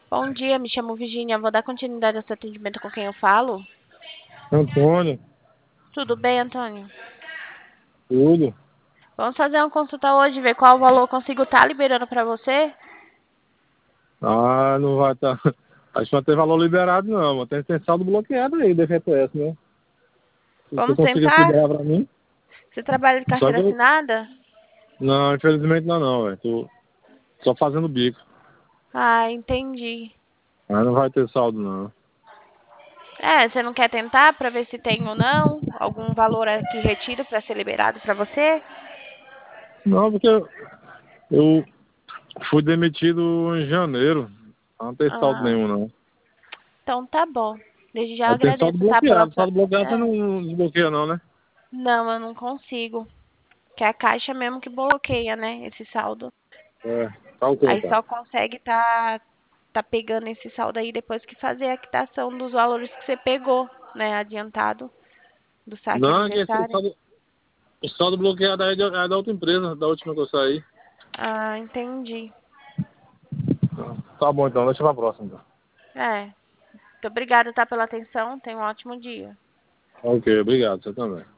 Bom dia, me chamo Virginia. Vou dar continuidade ao seu atendimento com quem eu falo? Antônio, Tudo bem, Antônio? tudo. Vamos fazer uma consulta hoje, ver qual valor eu consigo estar liberando para você? Ah, não vai estar. Acho que não vai ter valor liberado, não. Mas tem saldo bloqueado aí, do FTS, né? Se você Vamos conseguir tentar? liberar pra mim. Você trabalha de Só carteira que eu. assinada? Não, infelizmente não, velho. Tô só fazendo bico. Ah, entendi. Mas não vai ter saldo, não. É, você não quer tentar para ver se tem ou não? Algum valor aqui retido para ser liberado para você? Não, porque eu fui demitido em janeiro. Não tem saldo Ah, nenhum, não. então tá bom. Desde já eu Aí tem saldo agradeço, tá, pela bloqueado. sua... Saldo bloqueado você É. não desbloqueia, não, né? Não, eu não consigo. Que é a Caixa mesmo que bloqueia, né, esse saldo. É, tá ok, Aí então. só consegue tá pegando esse saldo aí depois que fazer a quitação dos valores que você pegou, né, adiantado do saque Não, é que aniversário. o saldo bloqueado aí é da outra empresa, da última que eu saí. Ah, entendi. Tá bom, então. Deixa pra próxima, então. É. Muito obrigada, tá, pela atenção. Tenha um ótimo dia. Ok, obrigado. Você também.